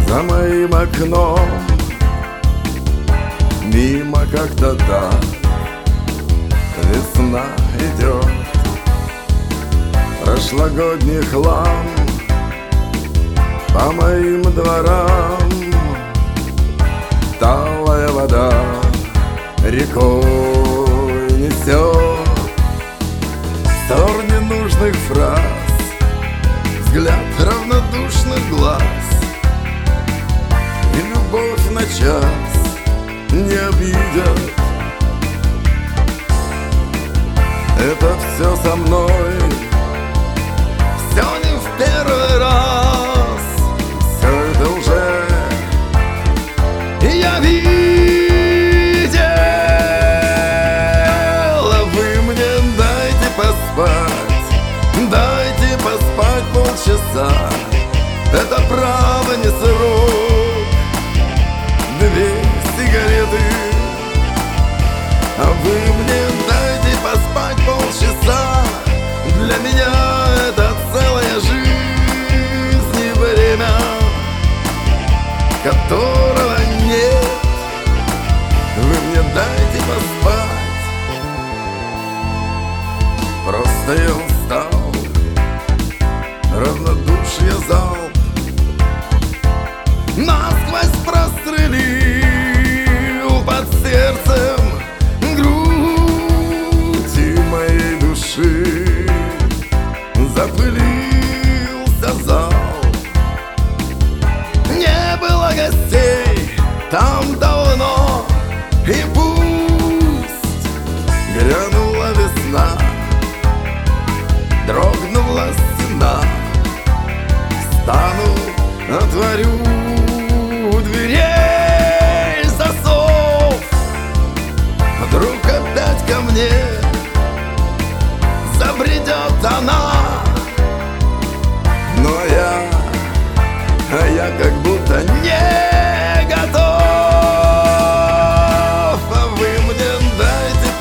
За моим окном мимо как-то так весна идет. Прошлогодний хлам по моим дворам, талая вода рекой несет. Ссор ненужных фраз, взгляд равнодушных глаз и любовь на час не обидят. Это все со мной, все не в первый раз, все это уже я видел. А вы мне дайте поспать полчаса. Это право не срок, 2 сигареты. А вы мне дайте поспать полчаса. Для меня это целая жизнь и время, которого нет. Вы мне дайте поспать. Просто я устал, равнодушие залп насквозь прострелил под сердцем груди моей души. Запылился зал, не было гостей там давно. И пусть грянула весна, дрогнула стена, стану, отворю дверей засов. Вдруг опять ко мне забредет она. Но я как будто не готов. А вы мне дайте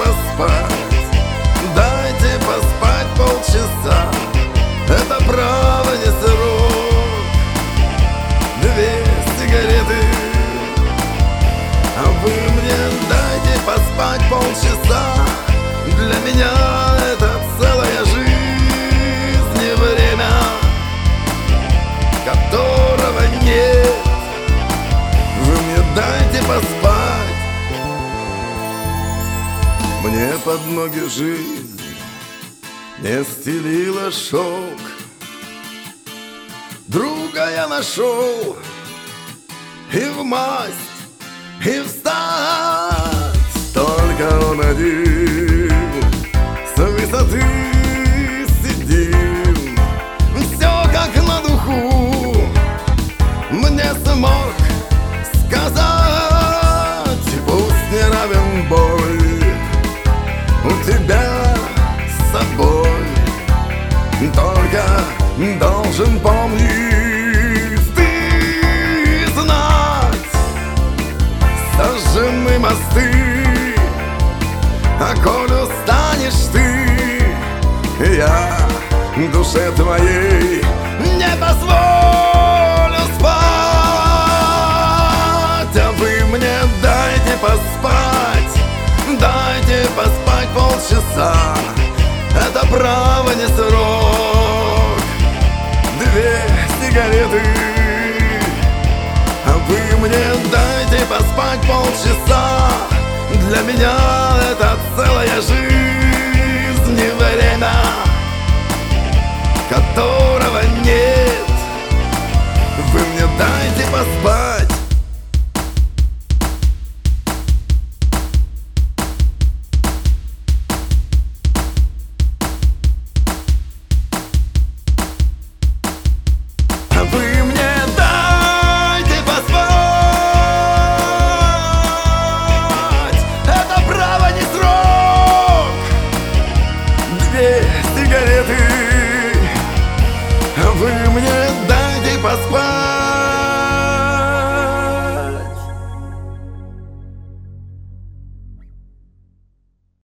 поспать полчаса. Это право не срок, 2 сигареты. А вы мне дайте поспать полчаса. Для меня это целая жизнь и время, которого нет. Вы мне дайте поспать. Мне под ноги жизнь не стелила шелк. Друга я нашел и в масть, и в стать. Только он один с высоты сидим. Все как на духу мне смог сказать. Пусть не равен бой у тебя с собой, только должен помнить ты знать. Сожжены мосты, а коль устанешь ты, я душе твоей не позволю спать. А вы мне дайте поспать полчаса. Это право не срок, 2 сигареты. А вы мне дайте поспать полчаса. Для меня это целая жизнь и время, которого нет. Вы мне дайте поспать.